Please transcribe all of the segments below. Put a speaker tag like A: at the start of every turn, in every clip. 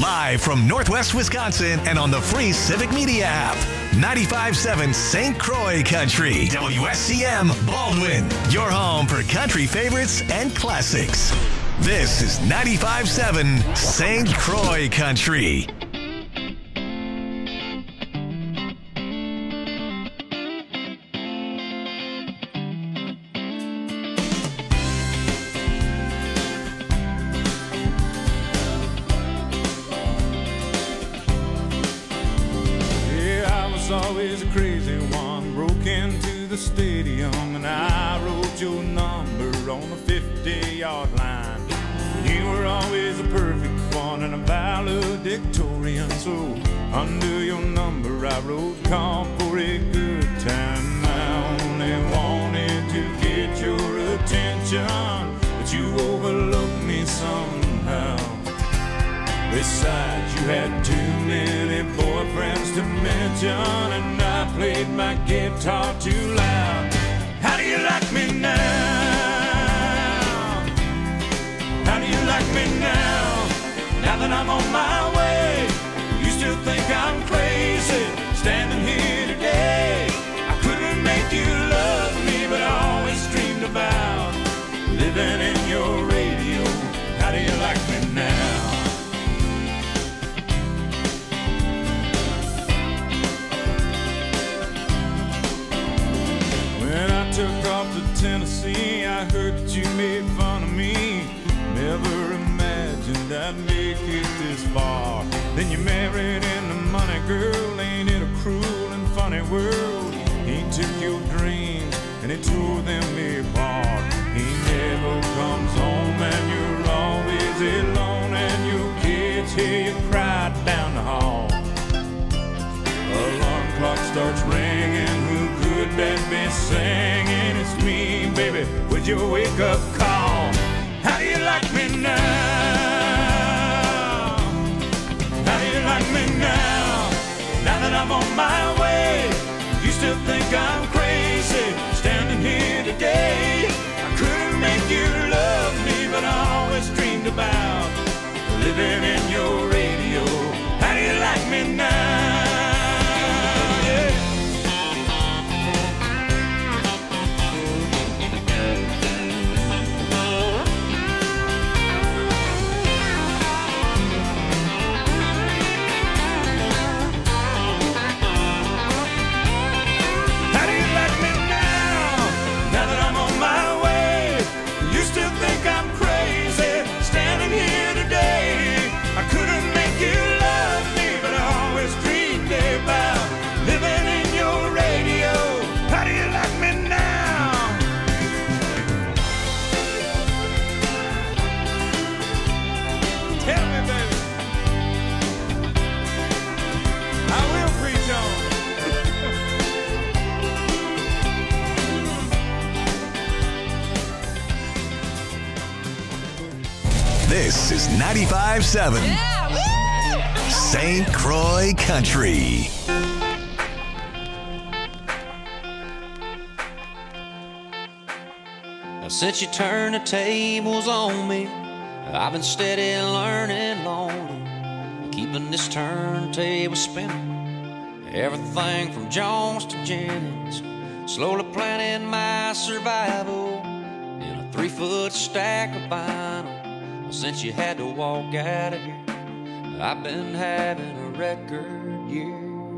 A: Live from Northwest Wisconsin and on the free Civic Media app. 95.7 St. Croix Country. WSCM Baldwin. Your home for country favorites and classics. This is 95.7 St. Croix Country.
B: Always a crazy one, broke into the stadium and I wrote your number on the 50-yard line. You were always a perfect one and a valedictorian, so under your number I wrote call for a good time. I only wanted to get your attention, but you overlooked me somehow. Besides, you had too many boyfriends to mention, and I played my guitar too loud. How do you like me now? How do you like me now? Now that I'm on my way, you still think I'm crazy, standing here today. I couldn't make you love me, but I always dreamed about living in your radio. How do you like me now? Took off to Tennessee, I heard that you made fun of me. Never imagined I'd make it this far. Then you married into money, girl. Ain't it a cruel and funny world? He took your dreams and he tore them apart. He never comes home and you're always alone, and your kids hear you cry down the hall. Alarm clock starts ringing, who could that be singing? It's me, baby, with your wake-up call. How do you like me now? How do you like me now? Now that I'm on my way, you still think I'm crazy, standing here today. I couldn't make you love me, but I always dreamed about living in your radio. How do you like me now?
A: This is 95.7 St. Croix Country.
C: Now, since you turned the tables on me, I've been steady learning lonely, keeping this turntable spinning. Everything from Jones to Jennings, slowly planning my survival in a 3-foot stack of vinyl. Since you had to walk out of here, I've been having a record year.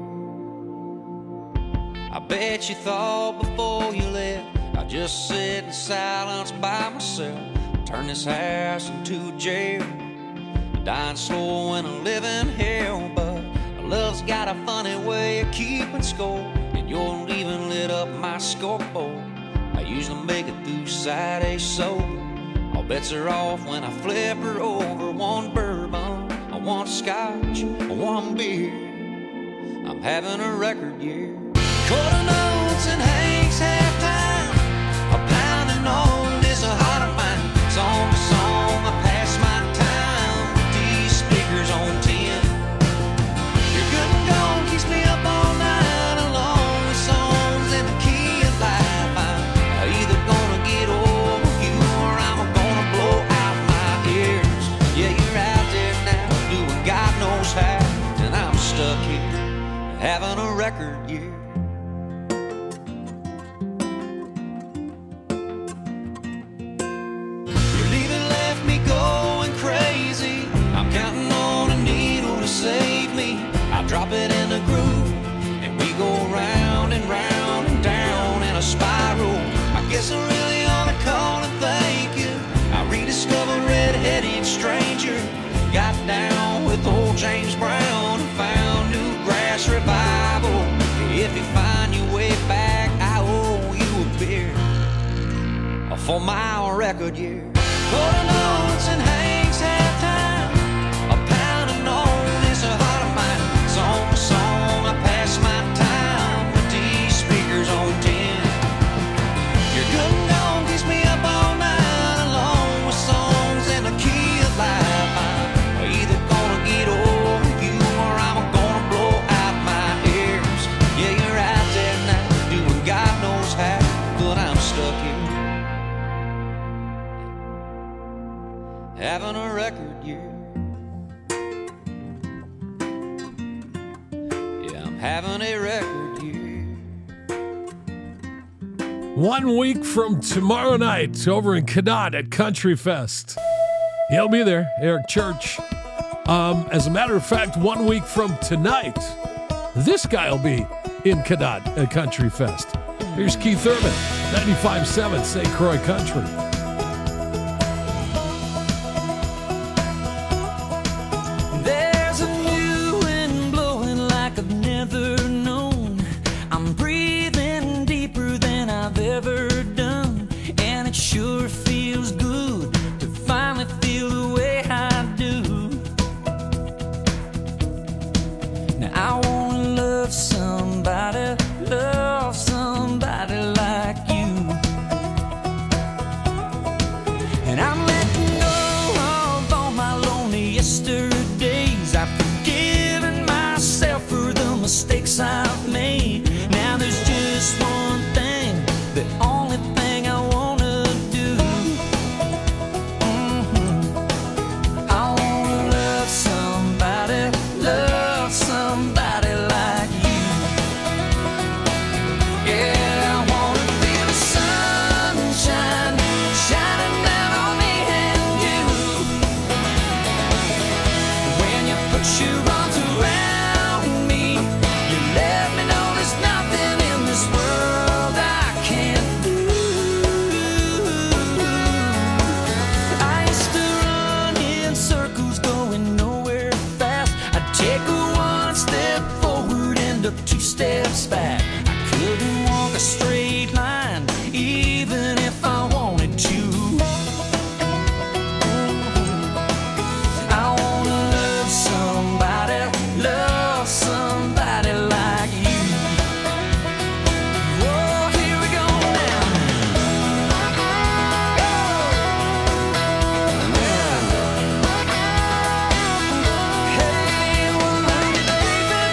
C: I bet you thought before you left I'd just sit in silence by myself, turn this house into a jail, dying slow in a living hell. But love's got a funny way of keeping score, and your leaving lit up my scoreboard. I usually make it through Saturday sober. All bets are off when I flip her over. One bourbon, one scotch, one beer. I'm having a record year. Quarter notes and Hank's halftime, a pounding on this heart of mine. Song to song, I pass my time with these speakers on 10. Your good and gone keeps me up all night along with songs in the key of life. I'm either gonna get over you or I'm gonna blow out my ears. Yeah, you're out there now doing God knows having a record year. Your leaving left me going crazy. I'm counting on a needle to save me. I drop it in the groove and we go round and round and down in a spiral. I guess I really ought to call and thank you. I rediscovered Red-Headed Stranger. Got down with old James Brown and found Newgrass Revival. If you find your way back, I owe you a beer for my record year. Golden Notes and Hank's halftime. A pound of known is a heart of mine. Song to song, I pass my time with these speakers on 10. Your good and gone keeps me up all night, along with songs in the key of life. I'm either gonna get over you or I'm gonna blow out my ears. Yeah, you're out there now, doing God knows how, but I'm stuck here, having a record year. Yeah, I'm having a record year.
D: 1 week from tomorrow night over in Cadott at Country Fest. He'll be there, Eric Church. As a matter of fact, 1 week from tonight, this guy will be in Cadott at Country Fest. Here's Keith Urban, 95.7 St. Croix Country.
E: There's a new wind blowing like I've never known. I'm breathing deeper than I've ever done, and it sure feels good to finally feel the way I do. Now I wanna love somebody like you. And I'm letting go of all my lonely yesterdays. I've forgiven myself for the mistakes I've made. Now there's just one thing, the only thing I wanna do. I wanna love somebody like you. Yeah, I wanna feel the sunshine shining down on me and you. When you put your arms around me, you let me know there's nothing in this world I can't do. I used to run in circles going nowhere fast. I'd take one step forward and 2 steps back. I couldn't walk a straight line even if I wanted to. I wanna love somebody like you. Whoa, here we go now. Hey, well, love you, baby.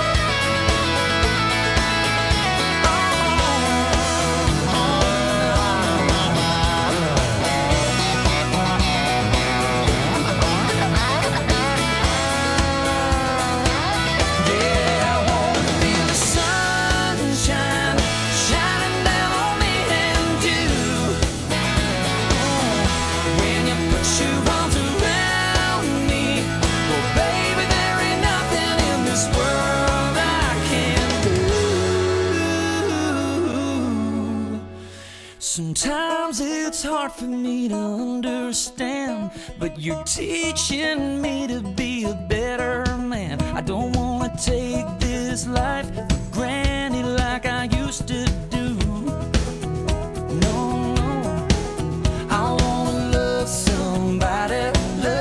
E: Yeah, I wanna feel the sunshine shining down on me and you. When you put your arms around me, well, baby, there ain't nothing in this world I can't do. Sometimes it's hard for me to understand, but you're teaching me to be a better man. I don't wanna take this life for granted like I used to do. No, no. I wanna love somebody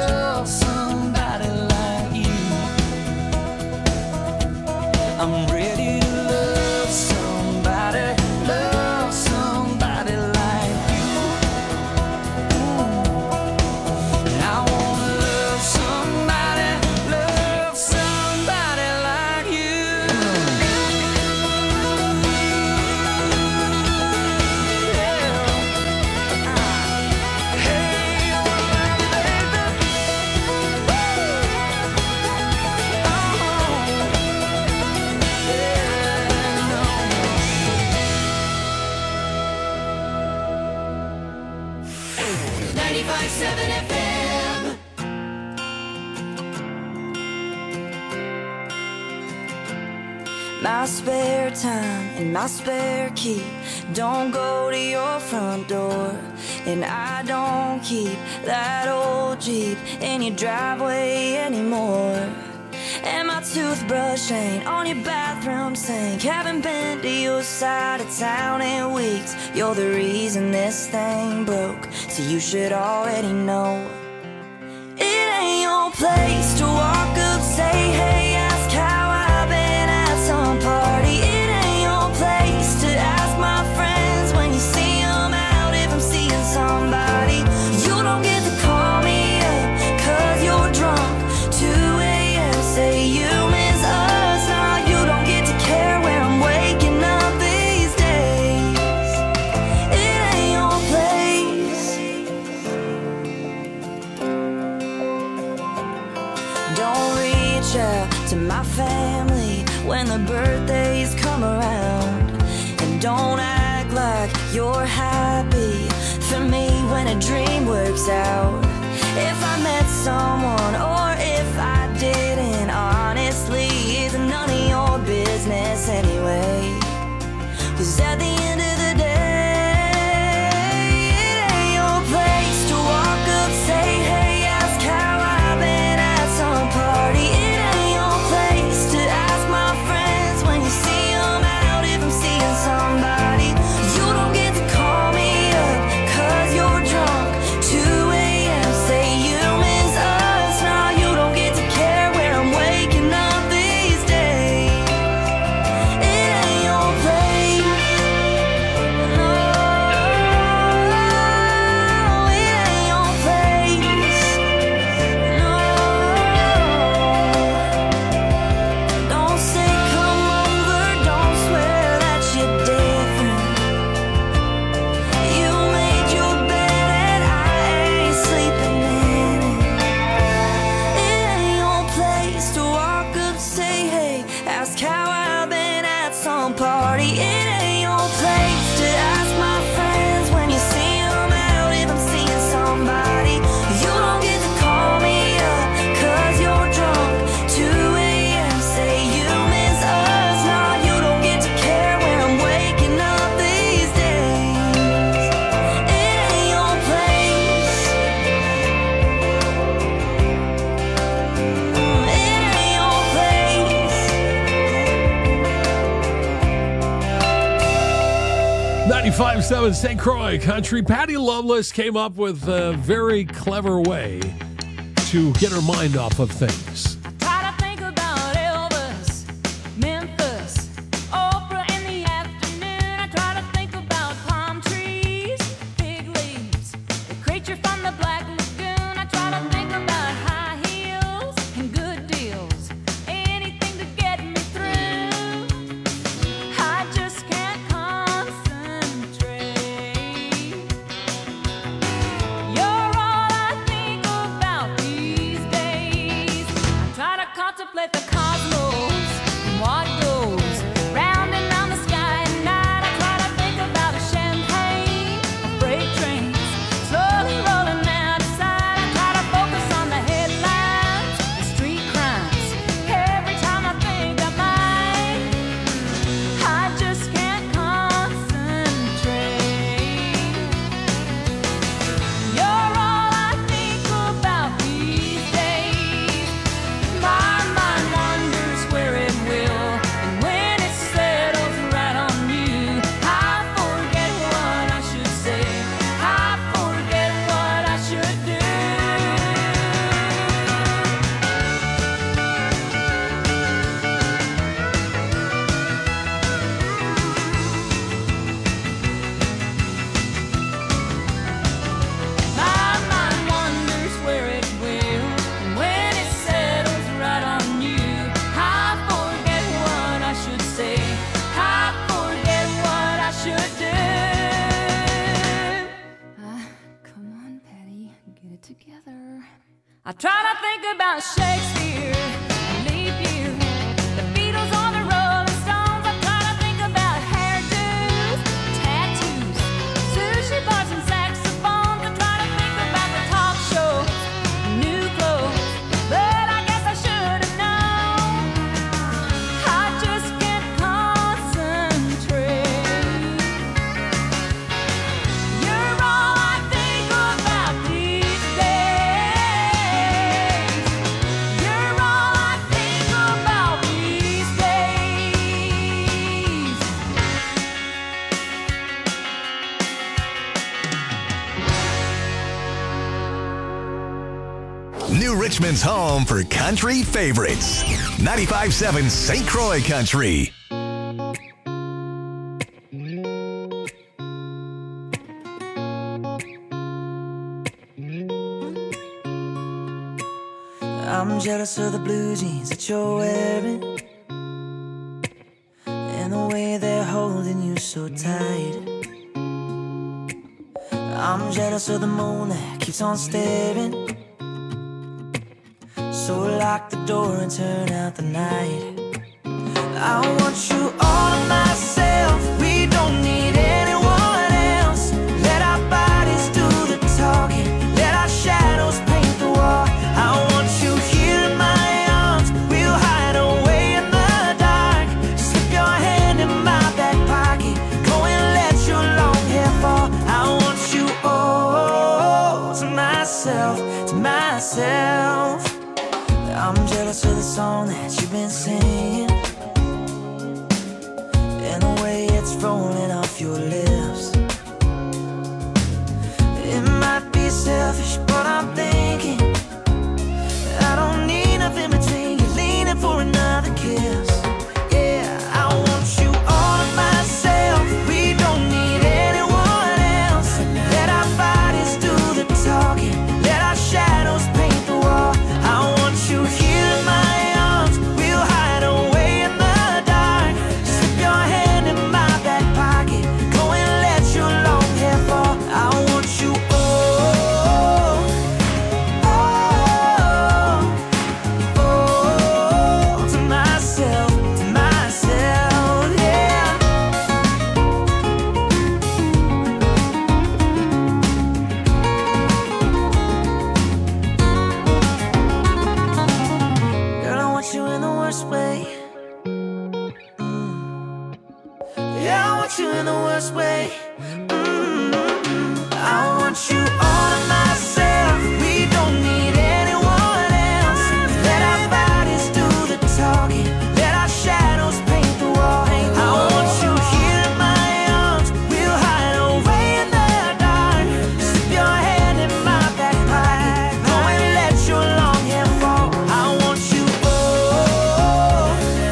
E: like you. I'm ready to love somebody like you. And I wanna love somebody like you. my spare time and my spare key don't go to your front door, and I don't keep that old Jeep in your driveway anymore. And my toothbrush ain't on your bathroom sink. Haven't been to your side of town in weeks. You're the reason this thing broke, so you should already know. It ain't your place to walk up, say hey, ask how I've been at some party. It ain't your place to ask my friends when you see them out if I'm seeing somebody. You don't get to call me up 'cause you're drunk. 2 a.m. say you miss us. Now you don't get to care where I'm waking up these days. It ain't your place. Don't reach out to my family when the birthdays come around, and don't act like you're happy for me when a dream works out. If I met someone or if I didn't, honestly, it's none of your business anyway. 'Cause at the end of the day, it ain't your place to walk up, say hey, ask how I've been at some party. It ain't your place to ask my friends when you see them out if I'm seeing somebody. You don't get to call me up 'cause you're drunk. 2 a.m. say you miss us. Now you don't get to care where I'm waking up these days. It ain't your place. No, it ain't your place. No, don't say come over, don't swear that you're different. You made your bed and I ain't sleeping in it. It ain't your place to walk up, say hey, ask how I've been at some party. It ain't your place to ask my friends when you see them out if I'm seeing somebody. You don't get to call me up 'cause you're drunk. 2 a.m. say you miss us. Now you don't get to care where I'm waking up these days. It ain't your place. It ain't your place.
D: 95.7 St. Croix Country. Patty Loveless came up with a very clever way to get her mind off of things.
F: Try to think about Elvis, Memphis, Oprah in the afternoon. I try to think about palm trees, fig leaves, the creature from the Black Lagoon. I try to think about high heels and good deals, anything to get me through. I just can't concentrate. You're all I think about these days. I try to contemplate the cosmos and what goes round and round the sky at night. I try to think about a champagne, a freight trains slowly rolling out of sight. I try to focus on the headlines, the street crimes. Every time I think I might, I just can't concentrate. You're all I think about these days. My mind wanders where it will, and when it settles right on you, I forget what I should say. I forget what I should do. My mind wanders where it will, and when it settles right on you, I forget what I should say. I forget what I should do. Come on, Patty, get it together. I try to think about Shakespeare, leap year, the Beatles on the Rolling Stones. I try to think about hairdos, tattoos, sushi bars and saxophones. I try to think about the talk shows, new clothes, but I guess I should have known. I just can't
A: Richmond's home for country favorites. 95.7 St. Croix Country.
E: I'm jealous of the blue jeans that you're wearing, and the way they're holding you so tight. I'm jealous of the moon that keeps on staring, so lock the door and turn out the night. I want you all to myself, we don't need anyone else. Let our bodies do the talking, let our shadows paint the wall. I want you here in my arms, we'll hide away in the dark. Slip your hand in my back pocket, go and let your long hair fall. I want you all to myself, to myself. I'm jealous of the song that you've been singing, and the way it's rolling off your lips. It might be selfish, but I'm thinking I don't need nothing between you, leaning for another kiss. Yeah, I want you all to myself, we don't need anyone else. Let our bodies do the talking, let our shadows paint the wall. I want you here in my arms, we'll hide away in the dark. Slip your hand in my back pocket, go and let your long hair fall. I want you all, to myself, yeah. Girl, I want you in the worst way. Yeah, I want you in the worst way. I want you all to myself, we don't need anyone else. Let our bodies do the talking, let our shadows paint the wall. I want you here in my arms, we'll hide away in the dark. Slip your hand in my back pocket, go and let your long hair fall. I want you all,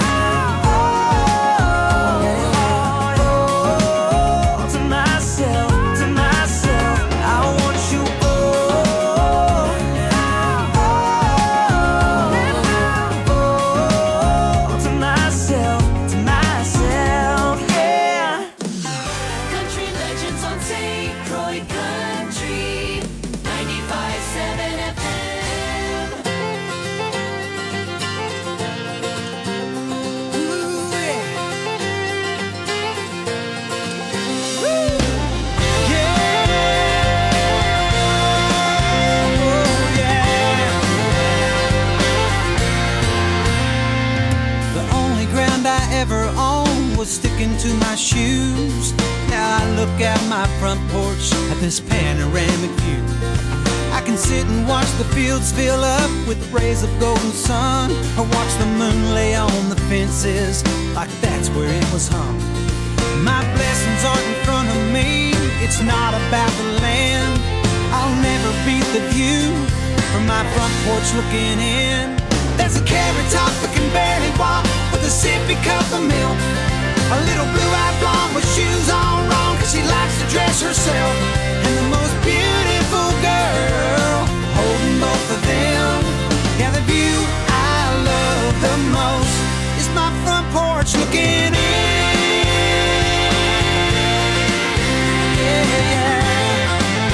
E: to myself, to myself. I want you all, to myself, yeah.
F: Country legends on St. Croix Country 95.7 FM.
G: The only ground I ever owned was sticking to my shoes. Now I look out my front porch at this panoramic view. I can sit and watch the fields fill up with rays of golden sun, or watch the moon lay on the fences like that's where it was hung. My blessings aren't in front of me, it's not about the land. I'll never beat the view from my front porch looking in. There's a carrot top that can barely walk with a sippy cup of milk. A little blue-eyed blonde with shoes on wrong, cause she likes to dress herself. And the most beautiful girl holding both of them. Yeah, the view I love the most is my front porch looking in. Yeah.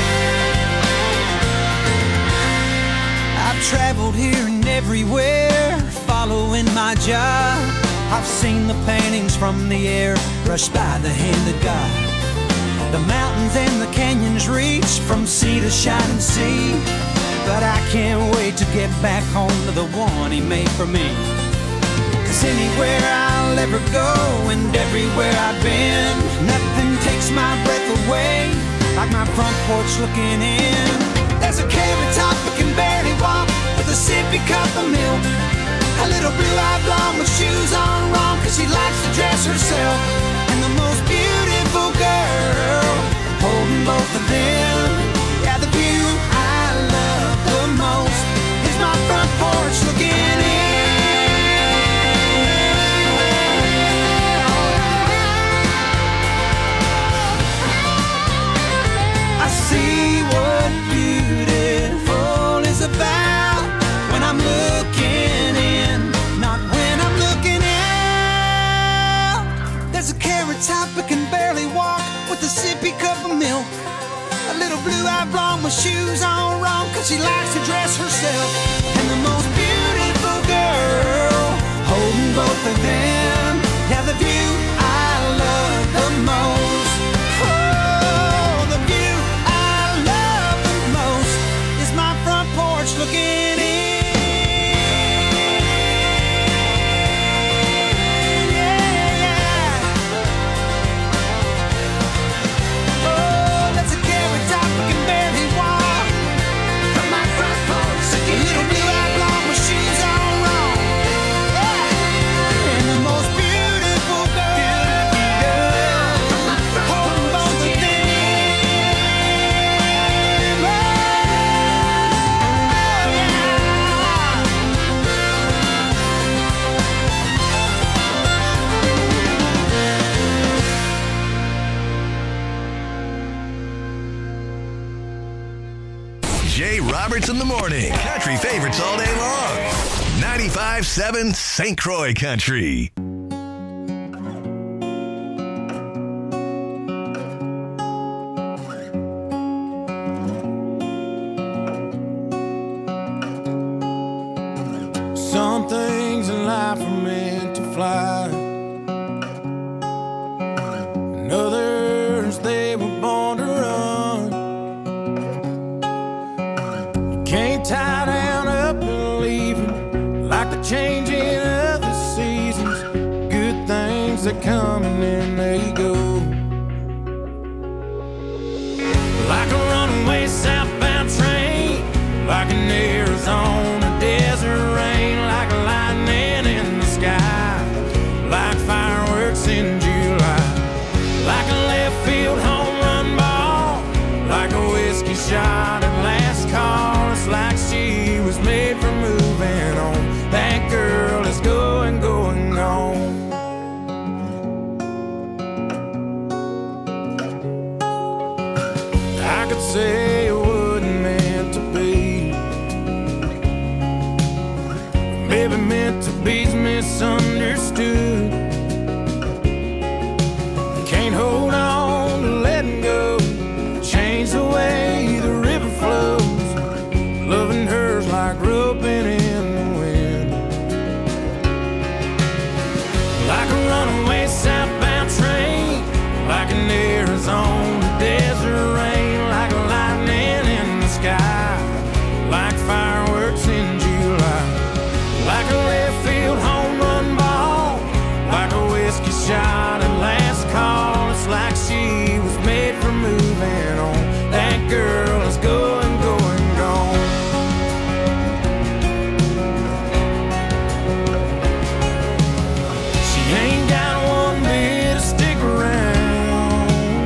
G: I've traveled here and everywhere, following my job. I've seen the paintings from the air, brushed by the hand of God. The mountains and the canyons reach from sea to shining sea. But I can't wait to get back home to the one he made for me. Cause anywhere I'll ever go and everywhere I've been, nothing takes my breath away like my front porch looking in. There's a carrot top that can barely walk with a sippy cup of milk. A little blue-eyed blonde with shoes on wrong, cause she likes to dress herself. And the most beautiful girl holding both of them. Yeah, the view I love the most is my front shoes on wrong, cause she likes to dress herself. And the most beautiful girl holding both of them have the view I love the most. Oh, the view I love the most is my front porch looking in.
A: Jay Roberts in the morning. Country favorites all day long. 95.7 St. Croix Country.
B: Some things in life are meant to fly, and others they were born to run. You can't tie down up and leave them like the changing of the seasons. Good things that come and then they go, like a runaway southbound train, like an Arizona desert rain, like lightning in the sky, like fireworks in July, like a left field home run ball, like a whiskey shot at last call. It's like she was made for moving on. That girl is going, going on. I could say it wasn't meant to be, maybe meant to be's misunderstood. Can't hold on to letting go, change the way the river flows. Loving her's like roping in the wind, like a runaway southbound train, like an Arizona desert rain, like lightning in the sky, like fireworks in July, like a left field home run ball, like a whiskey shot at last call. It's like she was made for moving on. That girl is going, going, gone. She ain't got one bit to stick around.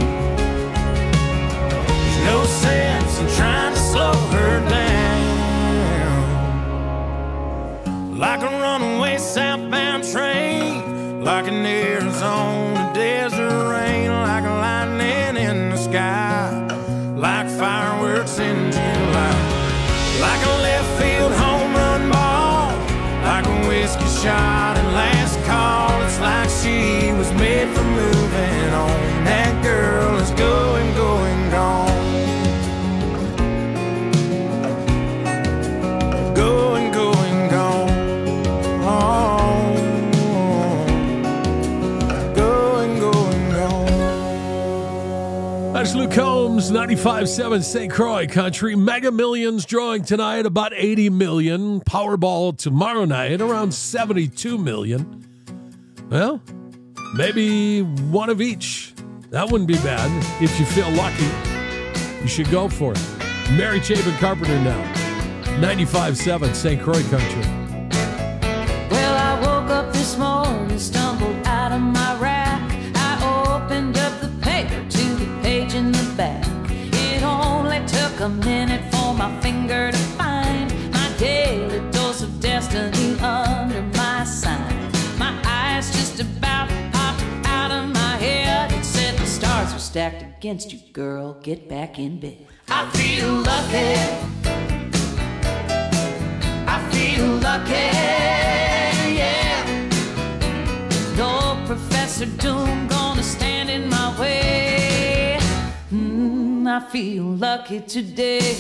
B: There's no sense in trying to slow her down, like a runaway southbound train, like an Arizona desert rain, like a lightning in the sky, like fireworks in July, like a left field home run ball, like a whiskey shot at last call. It's like she was made for moving on. That girl is going, going, gone. Going, going, gone. Going, going, gone.
D: That's Luke Combs, 95.7 St. Croix Country. Mega Millions drawing tonight, about 80 million. Powerball tomorrow night, around 72 million. Well, maybe one of each. That wouldn't be bad. If you feel lucky, you should go for it. Mary Chapin Carpenter now. 95.7 St. Croix Country.
E: Well, I woke up this morning, stumbled out of my rack. I opened up the paper to the page in the back. It only took a minute for my finger to find my daily dose of destiny under my sign. My eyes just about popped out of my head. It said the stars are stacked against you, girl. Get back in bed. I feel lucky. I feel lucky, yeah. No Professor Doom gonna stand in my way. I I feel lucky today.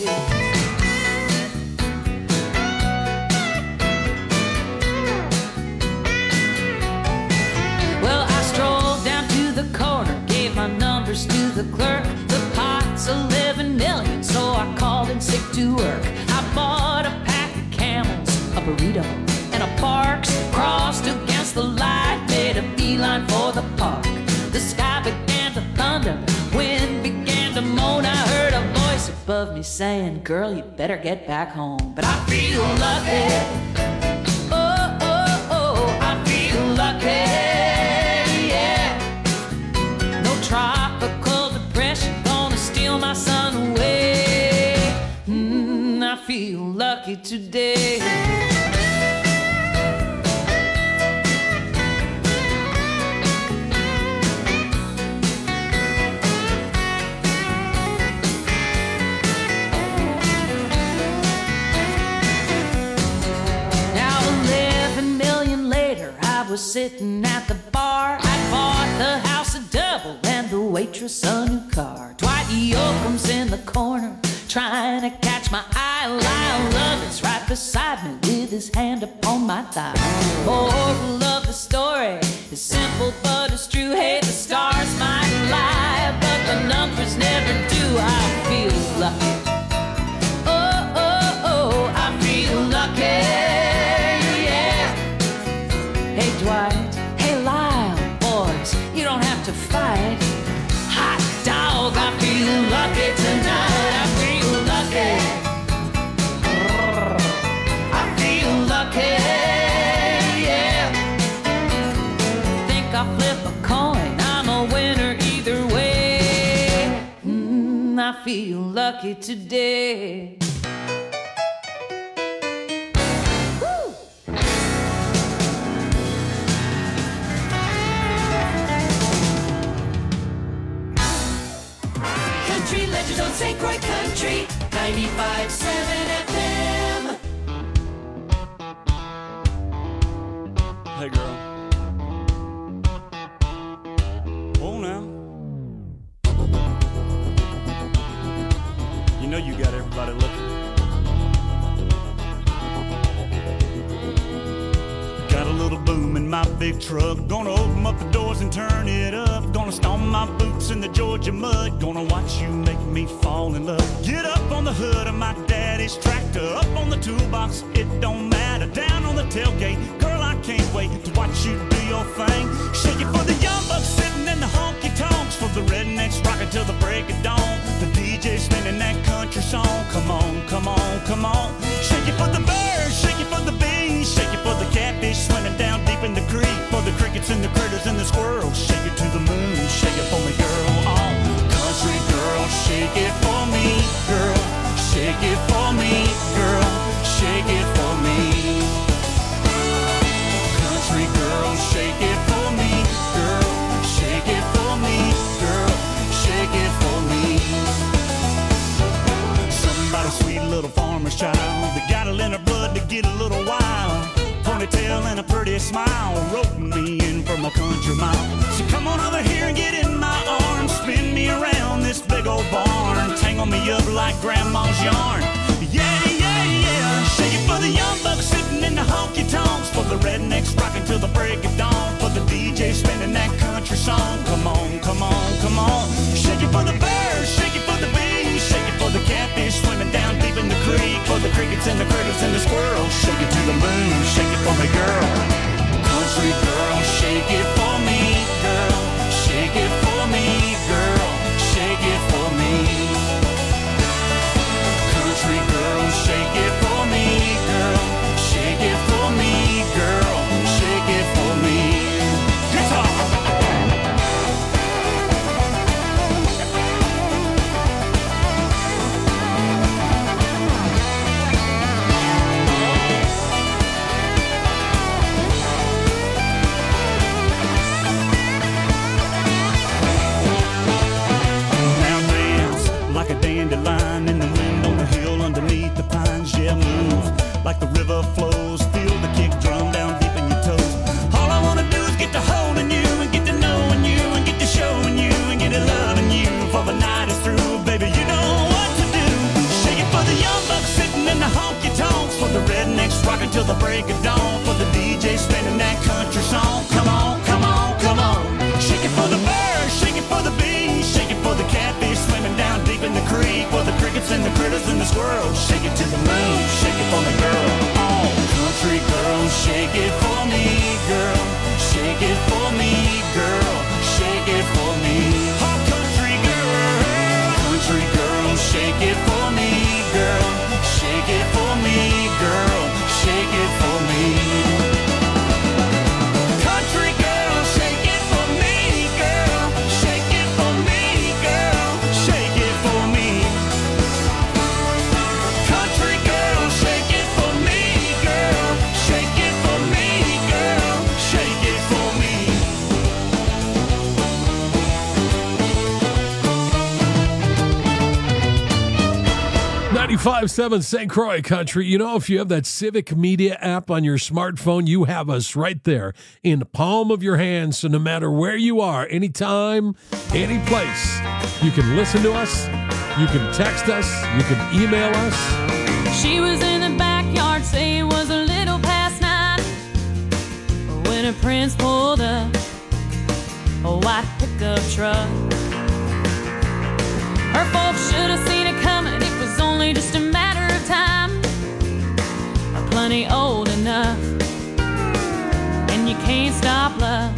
E: Well, I strolled down to the corner, gave my numbers to the clerk. The pot's 11 million, so I called in sick to work. I bought a pack of Camels, a burrito, and a Parks. Crossed against the light, made a beeline for the park. The sky began to thunder, wind began to moan. I heard a voice above me saying, girl, you better get back home. But I feel lucky. Oh, oh, oh, I feel lucky. Yeah. No tropical depression gonna steal my sun away. I feel lucky today. Sitting at the bar, I bought the house a double and the waitress a new car. Dwight Yoakam's in the corner, trying to catch my eye. Lyle Lovett's right beside me with his hand upon my thigh. Moral of the story is simple but it's true. Hey, the stars might lie, but the numbers never do. I feel lucky. Oh, oh, oh, I feel lucky. Dwight, hey Lyle, boys, you don't have to fight. Hot dog, I feel lucky tonight. I feel lucky. I feel lucky, yeah. Think I'll flip a coin, I'm a winner either way. I feel lucky today.
H: Legends on St. Croix Country 95.7 FM.
B: Hey girl. Oh now. You know you got everybody looking. Got a little boom in my big truck. Gonna open up the doors and turn it up. Gonna stomp my boots in the Georgia mud. Gonna watch you make me fall in love. Get up on the hood of my daddy's tractor. Up on the toolbox, it don't matter. Down on the tailgate, girl, I can't wait to watch you do your thing. Shake it for the young bucks sitting in the honky-tonks. For the rednecks rocking till the break of dawn. The DJ spinning that country song. Come on, come on, come on. Shake it for the birds, shake it for the bees. Shake it for the catfish swimming down deep in the creek. For the crickets and the critters and the squirrels. Shake it to the moon, shake it for me, girl. Oh, country girl, shake it for me, girl. Shake it for me, girl. Shake it for me. Country girl, shake it for me, girl. Shake it for me, girl. Shake it for me. Somebody sweet little farmer's child that got it in her blood to get a little wild. Ponytail and a pretty smile, roping me in from a country mile. So come on over here and get in my arms, spin me around this big old barn, tangle me up like grandma's yarn. Yeah, yeah, yeah. Shake it for the young bucks sitting in the honky-tonks. For the rednecks rocking till the break of dawn. For the DJ spinning that country song. Come on, come on, come on. Shake it for the birds, shake it for the bees. Shake it for the catfish swimming down deep in the creek. For the crickets and the critters and the squirrels. Shake it to the moon, shake it for me, girl. Country girl, shake it for me, girl. Shake it for me, girl. Shake it for me. Country girl, shake it for me, girl. Shake it for me, girl. Shake it for me. Guitar.
I: swirl. Shake it to the moon, shake it for me, girl. Oh, country girl, shake it for me, girl. Shake it for me, girl. Shake it for me. Oh, country girl, shake it for me, girl. Shake it for me, girl. Shake it for me. Country girl, shake it for me, girl. Shake it for me, girl. Shake it for me. Country girl, shake it for me, girl. Shake it for me, girl. Shake it for me.
D: 95.7 St. Croix Country. You know, if you have that Civic Media app on your smartphone, you have us right there in the palm of your hand. So no matter where you are, anytime, any place, you can listen to us, you can text us, you can email us.
F: She was in the backyard, say it was a little past 9 when her prince pulled up a white pickup truck. Her folks should have seen it coming, it was only just a matter of time. Plenty old enough, and you can't stop love.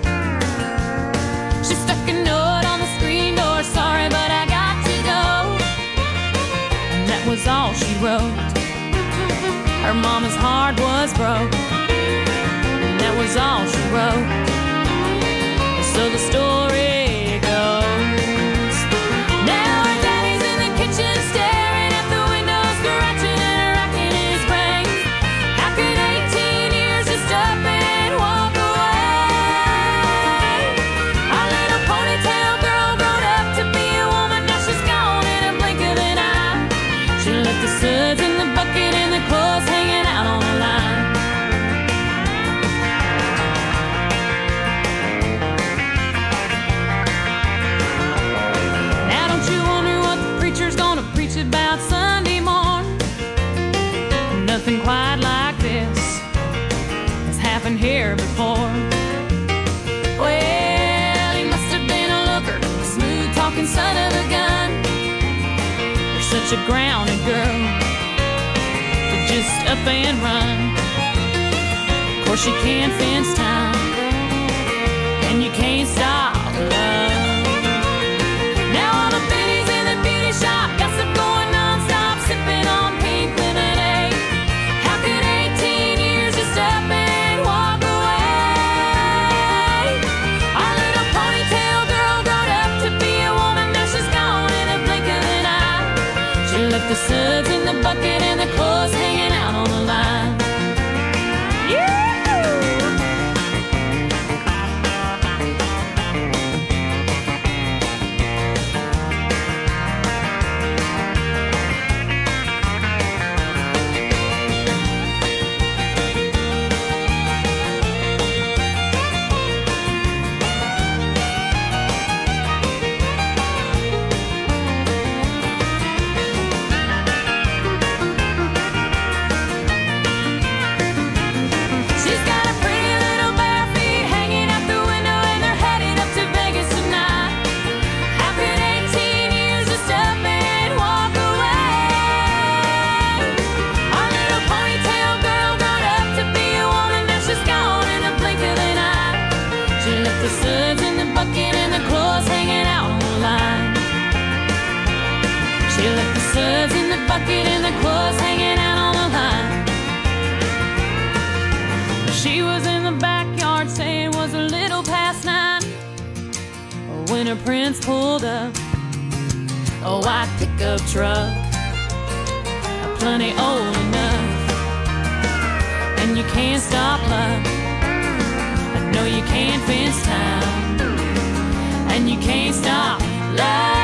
F: She stuck a note on the screen door, sorry but I got to go. And that was all she wrote. Her mama's heart was broke, and that was all she wrote. So the story goes, now her daddy's in the kitchen staring at the window, scratching and racking his brain. How could 18 years just up and walk away? Our little ponytail girl grown up to be a woman, now she's gone in a blink of an eye. She left the suds in the bucket and the clothes hanging out on the line. Now don't you wonder what the preacher's gonna preach about Sunday morn? Nothing quite like this has happened here before. Well, he must have been a looker, a smooth talking son of a gun. You're such a grounded girl to just up and run. Of course you can't fence time, and you can't stop love. Now all the biddies in the beauty shop, gossip going non-stop, sipping on pink lemonade. How could 18 years just up and walk away? Our little ponytail girl grown up to be a woman, now she's gone in a blink of an eye. She left the suds in the bucket and the clothes hanging out on the line. Yeah! She's got a pretty little bare feet hanging out the window, and they're headed up to Vegas tonight. How could 18 years just up and walk away? Our little ponytail girl grown up to be a woman, now she's gone in a blink of an eye. She left the suds in the bucket and the clothes hanging out on the line. She left the suds in the bucket and the clothes hanging out on the line. She was in the backyard, saying it was a little past 9 when her prince pulled up a white pickup truck, plenty old enough, and you can't stop love. I know you can't fence time, and you can't stop love.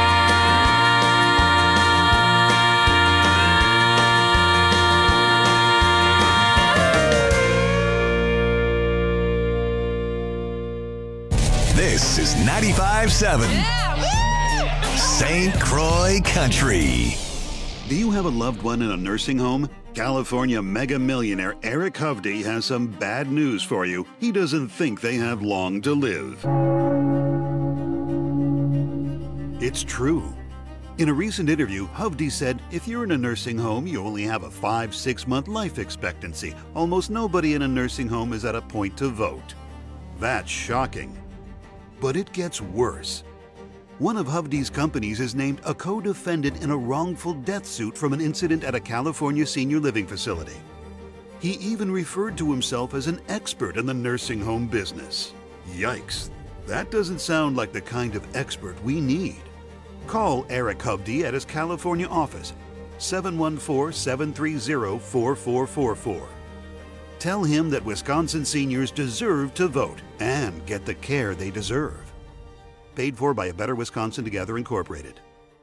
A: This is 95.7 St. Croix Country.
J: Do you have a loved one in a nursing home? California mega millionaire Eric Hovde has some bad news for you. He doesn't think they have long to live. It's true. In a recent interview, Hovde said if you're in a nursing home, you only have a 5-6 month life expectancy. Almost nobody in a nursing home is at a point to vote. That's shocking. But it gets worse. One of Hovde's companies is named a co-defendant in a wrongful death suit from an incident at a California senior living facility. He even referred to himself as an expert in the nursing home business. Yikes, that doesn't sound like the kind of expert we need. Call Eric Hovde at his California office, 714-730-4444. Tell him that Wisconsin seniors deserve to vote and get the care they deserve. Paid for by A Better Wisconsin Together, Incorporated.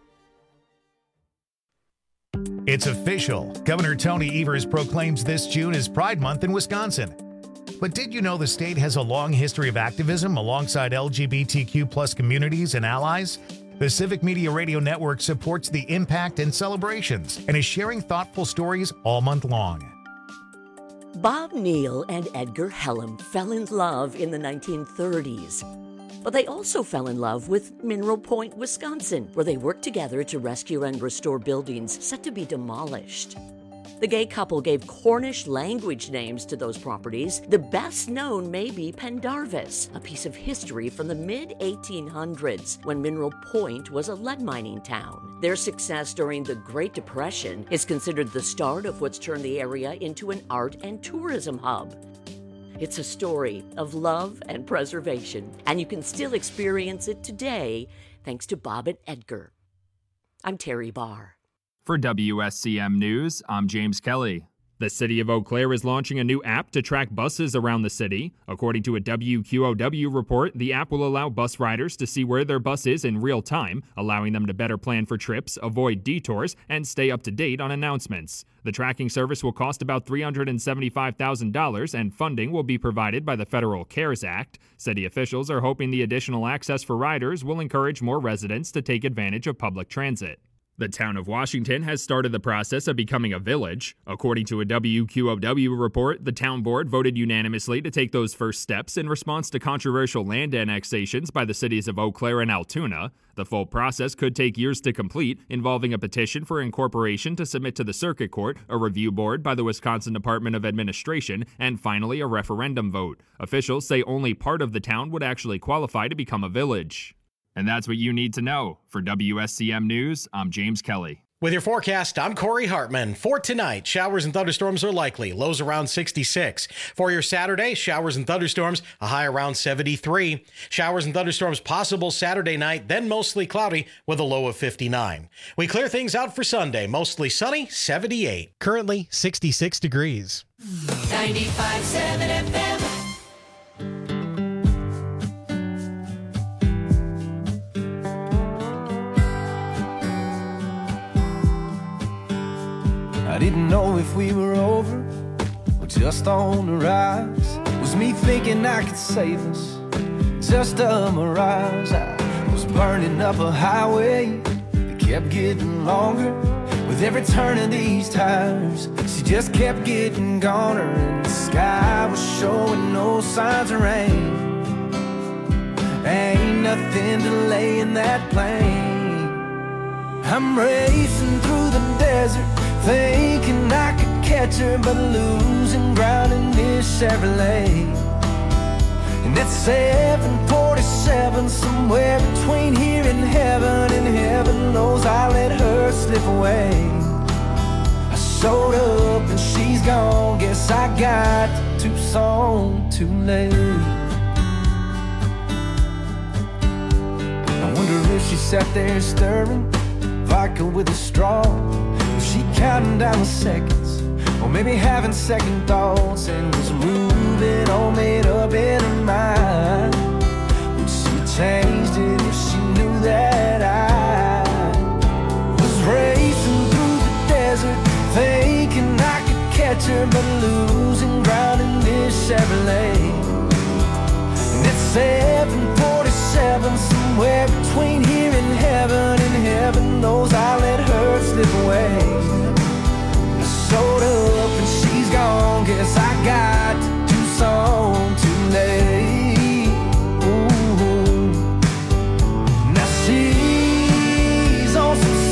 K: It's official. Governor Tony Evers proclaims this June as Pride Month in Wisconsin. But did you know the state has a long history of activism alongside LGBTQ+ communities and allies? The Civic Media Radio Network supports the impact and celebrations and is sharing thoughtful stories all month long.
L: Bob Neal and Edgar Hellam fell in love in the 1930s. But they also fell in love with Mineral Point, Wisconsin, where they worked together to rescue and restore buildings set to be demolished. The gay couple gave Cornish language names to those properties. The best known may be Pendarvis, a piece of history from the mid-1800s when Mineral Point was a lead mining town. Their success during the Great Depression is considered the start of what's turned the area into an art and tourism hub. It's a story of love and preservation, and you can still experience it today thanks to Bob and Edgar. I'm Terry Barr.
M: For WSCM News, I'm James Kelly. The city of Eau Claire is launching a new app to track buses around the city. According to a WQOW report, the app will allow bus riders to see where their bus is in real time, allowing them to better plan for trips, avoid detours, and stay up to date on announcements. The tracking service will cost about $375,000, and funding will be provided by the Federal CARES Act. City officials are hoping the additional access for riders will encourage more residents to take advantage of public transit. The town of Washington has started the process of becoming a village. According to a WQOW report, the town board voted unanimously to take those first steps in response to controversial land annexations by the cities of Eau Claire and Altoona. The full process could take years to complete, involving a petition for incorporation to submit to the Circuit Court, a review board by the Wisconsin Department of Administration, and finally a referendum vote. Officials say only part of the town would actually qualify to become a village. And that's what you need to know. For WSCM News, I'm James Kelly.
N: With your forecast, I'm Corey Hartman. For tonight, showers and thunderstorms are likely, lows around 66. For your Saturday, showers and thunderstorms, a high around 73. Showers and thunderstorms possible Saturday night, then mostly cloudy with a low of 59. We clear things out for Sunday, mostly sunny, 78.
O: Currently 66 degrees.
H: 95.7 FM.
P: I didn't know if we were over or just on the rise. Was me thinking I could save us, just a mirage. I was burning up a highway that kept getting longer. With every turn of these tires, she just kept getting goner. And the sky was showing no signs of rain. Ain't nothing delaying that plane. I'm racing through the desert, thinking I could catch her, but losing ground in this Chevrolet. And it's 747, somewhere between here and heaven knows I let her slip away. I showed up and she's gone, guess I got to Tucson too late. I wonder if she sat there stirring vodka with a straw. Was she counting down the seconds, or maybe having second thoughts, and was moving all made up in her mind? Would she have changed it if she knew that I was racing through the desert, thinking I could catch her, but losing ground in this Chevrolet? And it's 747, somewhere between here and heaven knows I let her slip away. I showed up and she's gone, guess I got to Tucson too late. Ooh. Now she's on some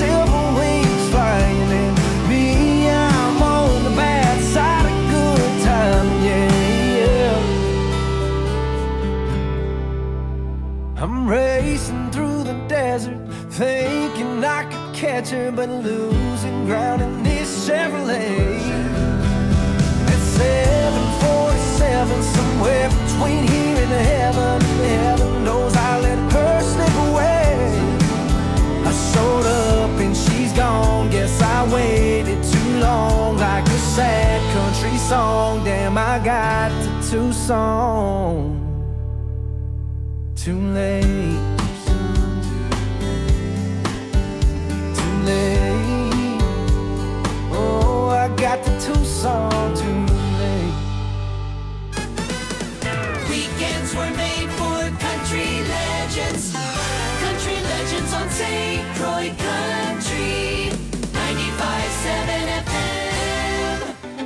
P: thinking I could catch her, but losing ground in this Chevrolet. At 747, somewhere between here and heaven knows I let her slip away. I showed up and she's gone. Guess I waited too long, like a sad country song. Damn, I got to Tucson too late. Too late. Oh, I got to Tucson too late.
H: Weekends were made for country legends. Country legends on St. Croix Country 95.7 FM.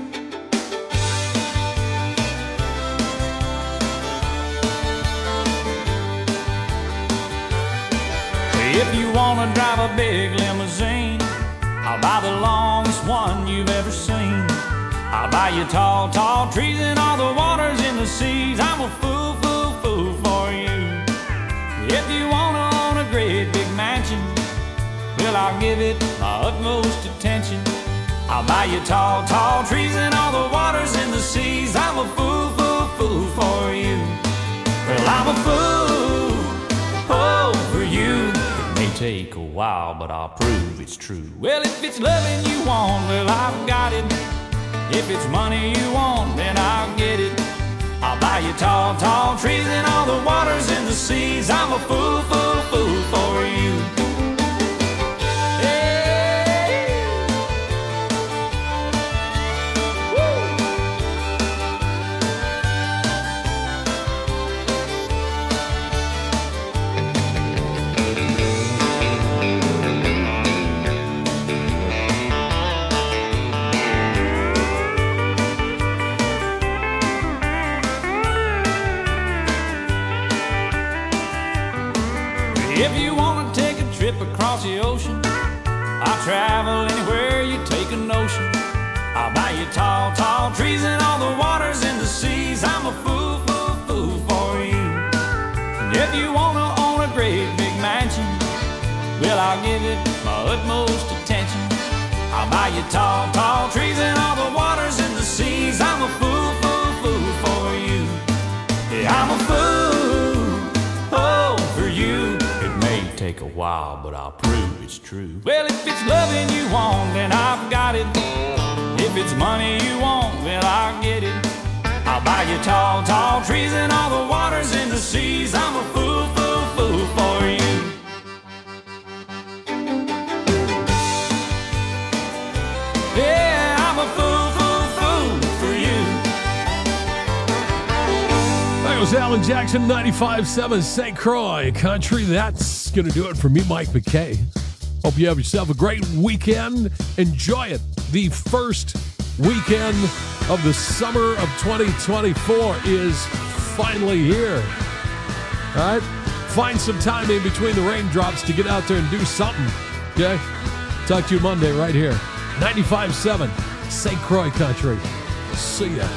I: If you wanna drive a big limousine, I'll buy the longest one you've ever seen. I'll buy you tall, tall trees and all the waters in the seas. I'm a fool, fool, fool for you. If you wanna own a great big mansion, well, I'll give it my utmost attention. I'll buy you tall, tall trees and all the waters in the seas. I'm a fool, fool, fool for you. Well, I'm a fool, oh, for you. It may take a while, but I'll prove it's true. Well, if it's loving you want, well, I've got it. If it's money you want, then I'll get it. I'll buy you tall, tall trees and all the waters in the seas. I'm a fool, fool, fool for you. If you want to take a trip across the ocean, I'll travel anywhere you take a notion. I'll buy you tall, tall trees and all the waters in the seas. I'm a fool, fool, fool for you. And if you want to own a great big mansion, well, I'll give it my utmost attention. I'll buy you tall, tall trees and all the waters in the seas. I'm a fool, fool, fool for you. Yeah, I'm a fool, oh, for you. Take a while, but I'll prove it's true. Well, if it's loving you want, then I've got it. If it's money you want, well, I'll get it. I'll buy you tall, tall trees and all the waters in the seas. I'm a fool, fool, fool for you. Yeah, I'm a fool, fool, fool for you.
D: That was Alan Jackson, 95.7 St. Croix Country. That's going to do it for me, Mike McKay. Hope you have yourself a great weekend. Enjoy it. The first weekend of the summer of 2024 is finally here. All right? Find some time in between the raindrops to get out there and do something. Okay? Talk to you Monday right here. 95.7 St. Croix Country. See ya.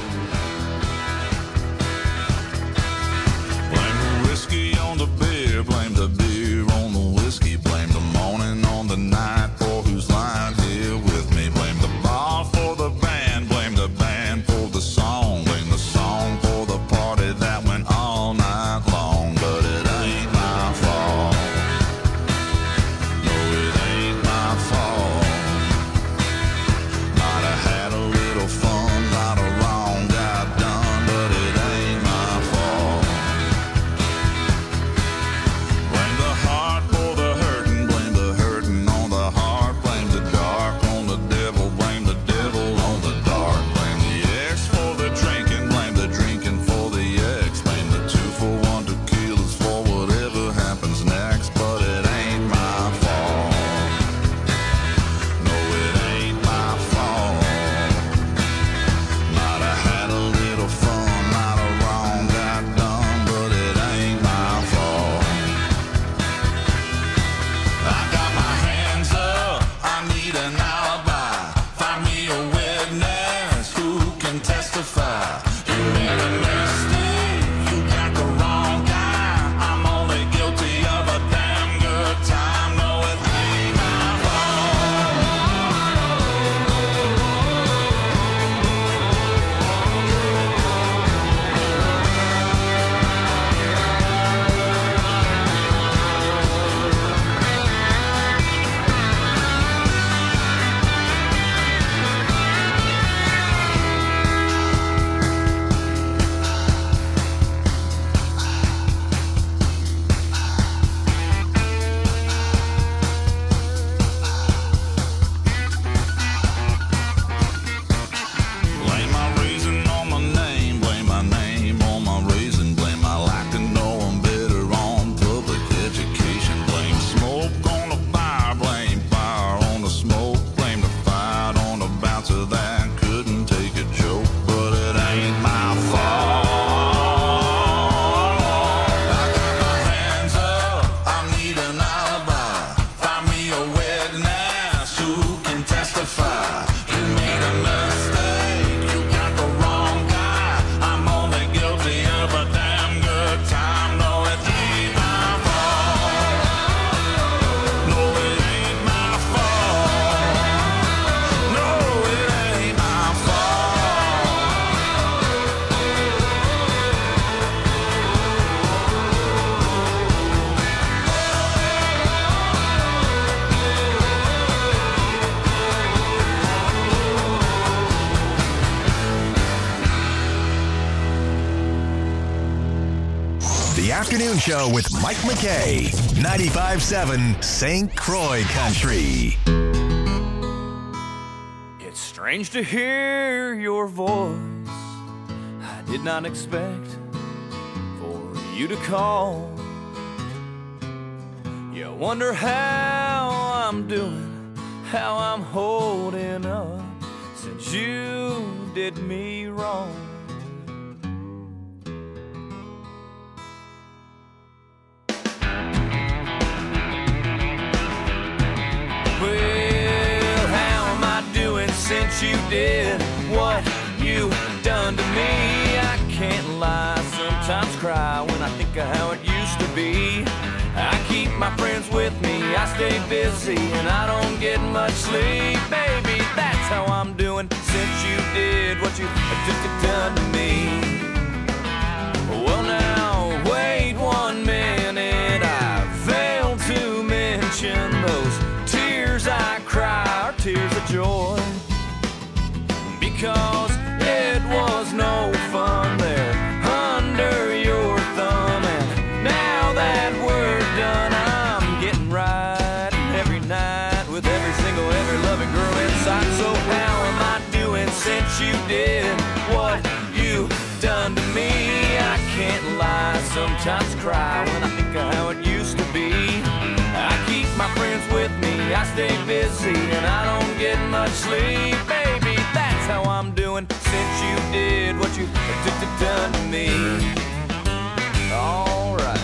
Q: Blame the beer on the whiskey, blame the morning on the night for who's lying here with me. Blame the bar for the band for the song, blame the song for the party that went all night long. But it ain't my fault. No, it ain't my fault. Might have had a little fun, right or wrong.
A: The afternoon show with Mike McKay. 95.7 St. Croix Country.
R: It's strange to hear your voice. I did not expect for you to call. You wonder how I'm doing, how I'm holding up since you did me wrong. Well, how am I doing since you did what you done to me? I can't lie, sometimes cry when I think of how it used to be. I keep my friends with me, I stay busy, and I don't get much sleep. Baby, that's how I'm doing since you did what you done to me. Well now, wait 1 minute, I failed to mention those tears I cry are tears of joy, because it was no fun there under your thumb, and now that we're done, I'm getting right every night with every loving girl inside. So how am I doing since you did what you done to me? I can't lie, sometimes cry when I think of how it used to be. I keep my friends with me, I stay busy, and I don't get much sleep. Baby, that's how I'm doing since you did what you done to me. All right.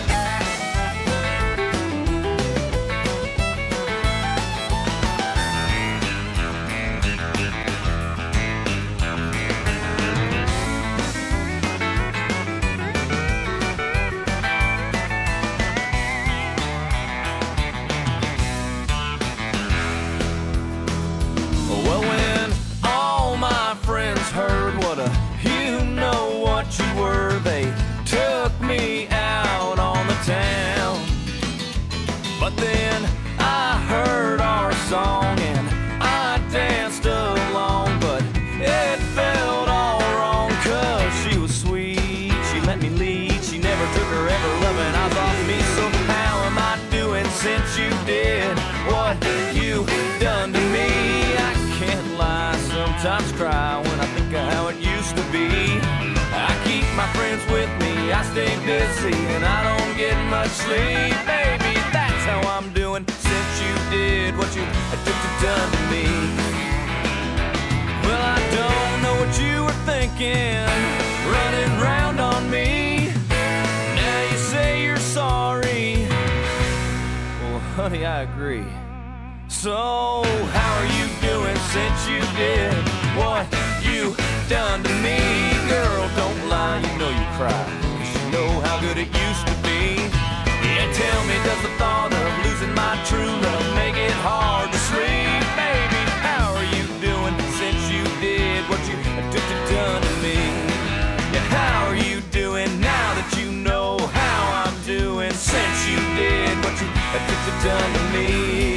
R: Well, when all my friends heard what a you-know-what you were, they took me out on the town. But then I heard our song and I danced along, but it felt all wrong, 'cause she was sweet, she let me lead, she never took her ever loving eyes off me. So how am I doing since you did what you done to me? I can't lie, sometimes cry when I think of how it used to be. I keep my friends with me, I stay busy, and I don't get much sleep. Baby, that's how I'm doing since you did what you done to me. Well, I don't know what you were thinking, running round on me. Now you say you're sorry. Well, honey, I agree. So how are you doing since you did what you done to me? Girl, don't lie, you know you cry, 'cause you know how good it used to be. Yeah, tell me, does the thought of losing my true love make it hard to sleep? Baby, how are you doing since you did what you done to me? Yeah, how are you doing now that you know how I'm doing since you did what you done to me?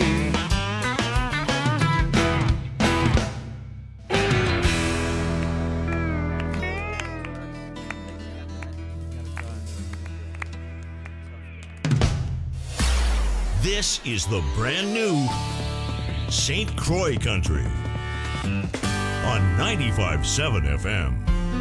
S: This is the brand new St. Croix Country on 95.7 FM.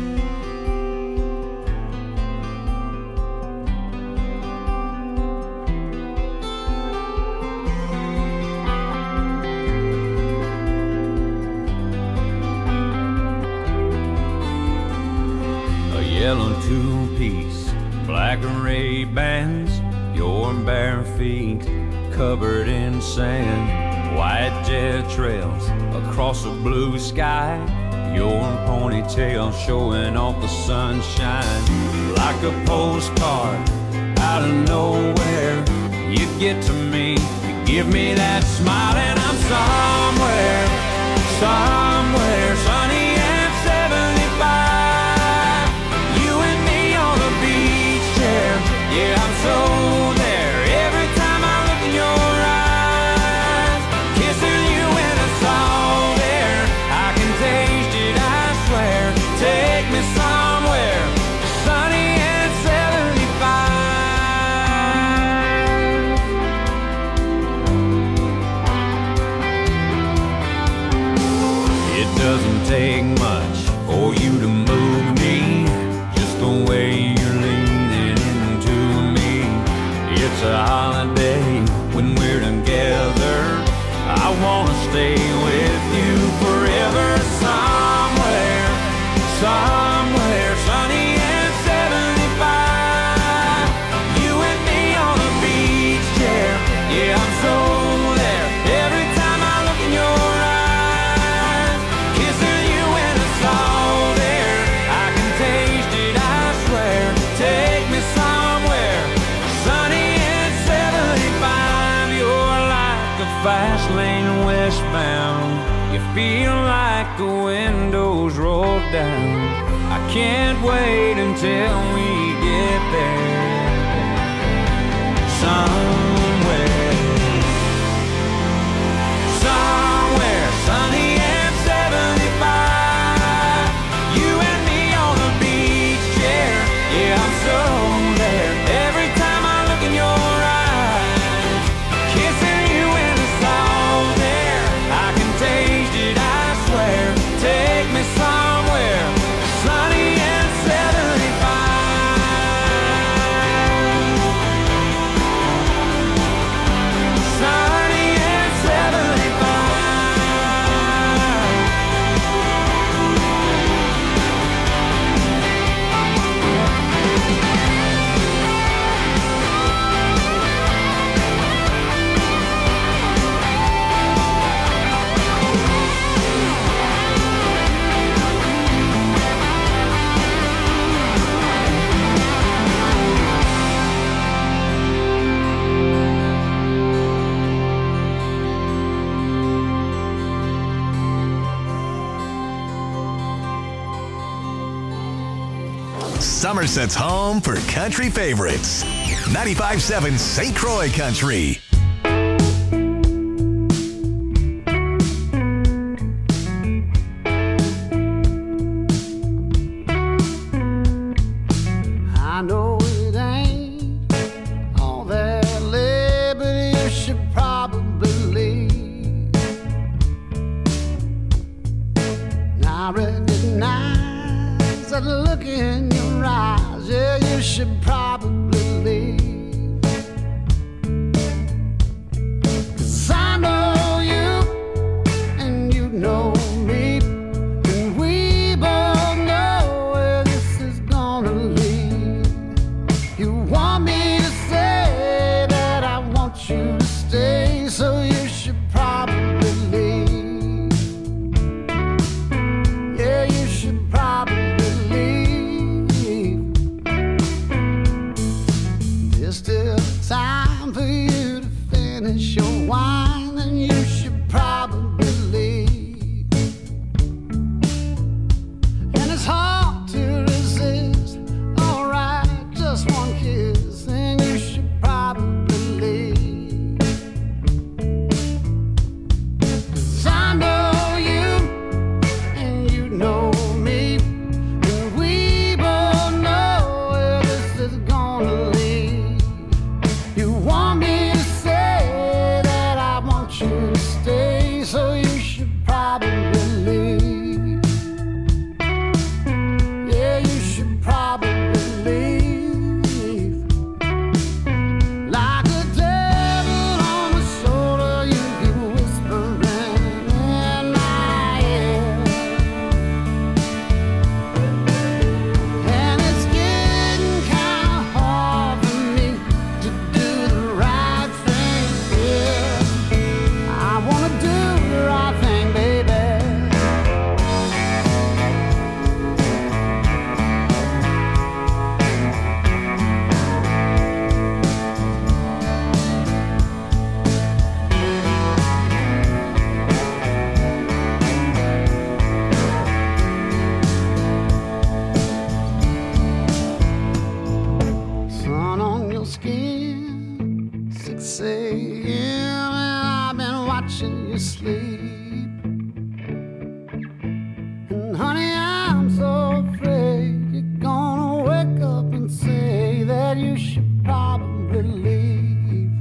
R: A yellow two-piece, black and red bands, your bare feet covered in sand, white jet trails across a blue sky, your ponytail showing off the sunshine. Like a postcard out of nowhere, you get to me, you give me that smile, and I'm somewhere sunny and 75. You and me on the beach chair, yeah, I'm so there. Every time I look in your eyes, kissing you in the salt air, I can taste it, I swear. Take me somewhere sunny and 75. can't wait until we get there. Somewhere sunny and 75. You and me on the beach chair. Yeah, I'm so there. Every time I look in your eyes, kissing you in the salt there. I can taste it, I swear. Take me somewhere sunny and 75. Sunny and 75.
A: Somerset's home for country favorites. 95.7 St. Croix Country.
T: I know it ain't all that lit, but you should probably leave. I recognize that look in your eyes. Yeah, you should probably leave. 'Cause I know you and you know me, and we both know where this is gonna lead. You want me to say that I want you to stay, so you should probably leave. Yeah, you should probably leave. There's still time for you to finish your wine, and you should probably leave. And it's hard to resist. Alright, just one kiss, and you should probably leave. 'Cause I know you and you know me, and we both know where this is gonna lead. You want me to say that I want you to stay, so you should probably leave. Yeah, you should probably leave. Like a devil on my shoulder, you keep whispering in my ear. And it's getting kinda hard for me to do the right thing here. I wanna do the right thing, baby. Sun on your skin, 6 a.m. and I've been watching you sleep. And honey, I'm so afraid you're gonna wake up and say that you should probably leave.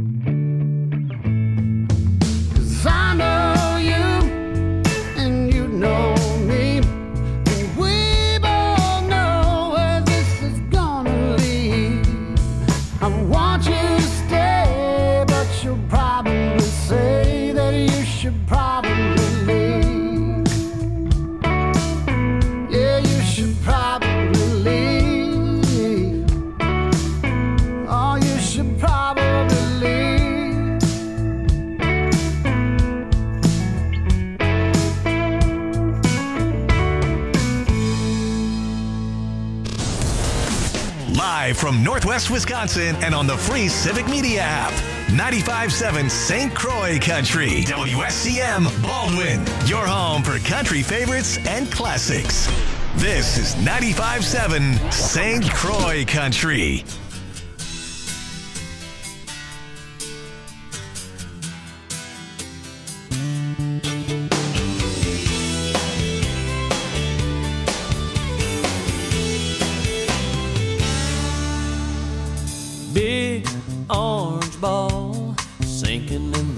T: 'Cause I know you and you know me, and we both know where this is gonna lead. I want you to stay, but you'll probably say that you should probably leave. Yeah, you should probably leave. Oh, you should probably leave.
A: Live from Northwest Wisconsin and on the free Civic Media app. 95.7 St. Croix Country. WSCM Baldwin. Your home for country favorites and classics. This is 95.7 St. Croix Country.
E: Big orange ball sinking in